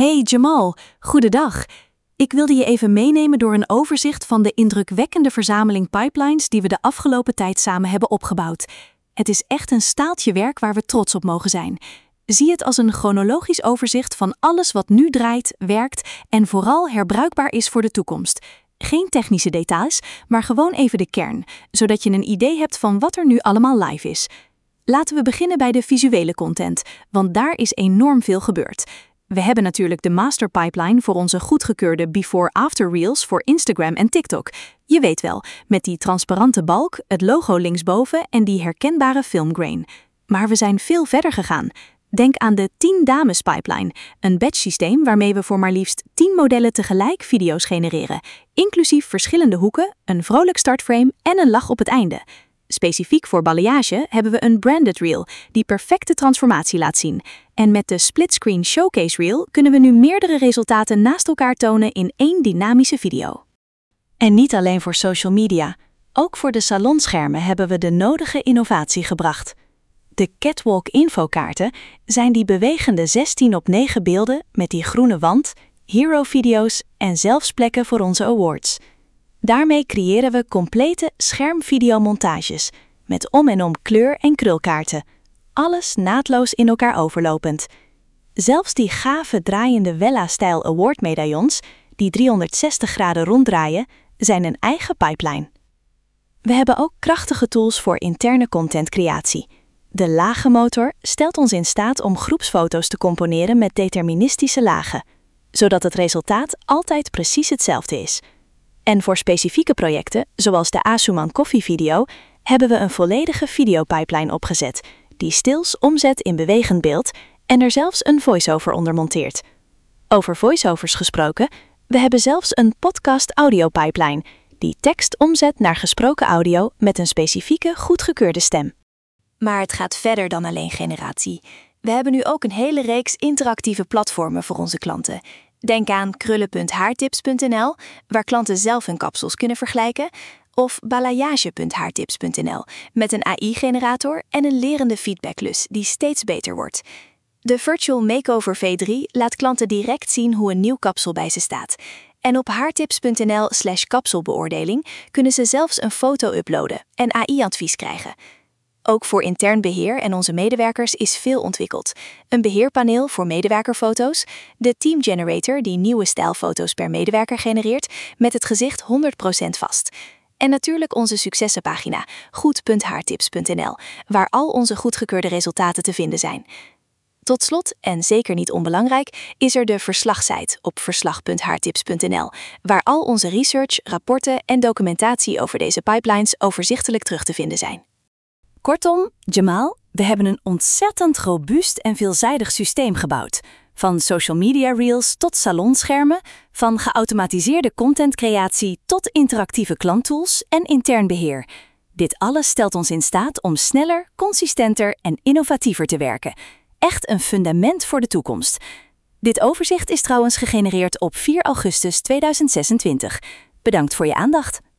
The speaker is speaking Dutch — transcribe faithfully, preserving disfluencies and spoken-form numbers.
Hey Jamal, goedendag. Ik wilde je even meenemen door een overzicht van de indrukwekkende verzameling pipelines die we de afgelopen tijd samen hebben opgebouwd. Het is echt een staaltje werk waar we trots op mogen zijn. Zie het als een chronologisch overzicht van alles wat nu draait, werkt en vooral herbruikbaar is voor de toekomst. Geen technische details, maar gewoon even de kern, zodat je een idee hebt van wat er nu allemaal live is. Laten we beginnen bij de visuele content, want daar is enorm veel gebeurd. We hebben natuurlijk de master pipeline voor onze goedgekeurde before-after reels voor Instagram en TikTok. Je weet wel, met die transparante balk, het logo linksboven en die herkenbare filmgrain. Maar we zijn veel verder gegaan. Denk aan de tien dames pipeline, een batch systeem waarmee we voor maar liefst tien modellen tegelijk video's genereren, inclusief verschillende hoeken, een vrolijk startframe en een lach op het einde. Specifiek voor balayage hebben we een branded reel die perfecte transformatie laat zien. En met de splitscreen showcase reel kunnen we nu meerdere resultaten naast elkaar tonen in één dynamische video. En niet alleen voor social media, ook voor de salonschermen hebben we de nodige innovatie gebracht. De Catwalk infokaarten zijn die bewegende zestien op negen beelden met die groene wand, hero-video's en zelfs plekken voor onze awards. Daarmee creëren we complete schermvideomontages met om en om kleur- en krulkaarten. Alles naadloos in elkaar overlopend. Zelfs die gave draaiende Wella-stijl award medaillons, die driehonderdzestig graden ronddraaien, zijn een eigen pipeline. We hebben ook krachtige tools voor interne contentcreatie. De lagenmotor stelt ons in staat om groepsfoto's te componeren met deterministische lagen, zodat het resultaat altijd precies hetzelfde is. En voor specifieke projecten, zoals de Asuman koffievideo, hebben we een volledige videopipeline opgezet, die stils omzet in bewegend beeld en er zelfs een voice-over onder monteert. Over voice-overs gesproken, we hebben zelfs een podcast audio-pipeline, die tekst omzet naar gesproken audio met een specifieke goedgekeurde stem. Maar het gaat verder dan alleen generatie. We hebben nu ook een hele reeks interactieve platformen voor onze klanten. Denk aan krullen punt haartips punt n l, waar klanten zelf hun kapsels kunnen vergelijken, of balayage punt haartips punt n l met een A I-generator en een lerende feedbacklus die steeds beter wordt. De Virtual Makeover V drie laat klanten direct zien hoe een nieuw kapsel bij ze staat. En op haartips punt n l slash kapselbeoordeling kunnen ze zelfs een foto uploaden en A I-advies krijgen. Ook voor intern beheer en onze medewerkers is veel ontwikkeld. Een beheerpaneel voor medewerkerfoto's, de Team Generator die nieuwe stijlfoto's per medewerker genereert met het gezicht honderd procent vast. En natuurlijk onze successenpagina goed punt haartips punt n l, waar al onze goedgekeurde resultaten te vinden zijn. Tot slot, en zeker niet onbelangrijk, is er de verslagsite op verslag punt haartips punt n l, waar al onze research, rapporten en documentatie over deze pipelines overzichtelijk terug te vinden zijn. Kortom, Jamal, we hebben een ontzettend robuust en veelzijdig systeem gebouwd. Van social media reels tot salonschermen, van geautomatiseerde contentcreatie tot interactieve klanttools en intern beheer. Dit alles stelt ons in staat om sneller, consistenter en innovatiever te werken. Echt een fundament voor de toekomst. Dit overzicht is trouwens gegenereerd op vier augustus tweeduizend zesentwintig. Bedankt voor je aandacht.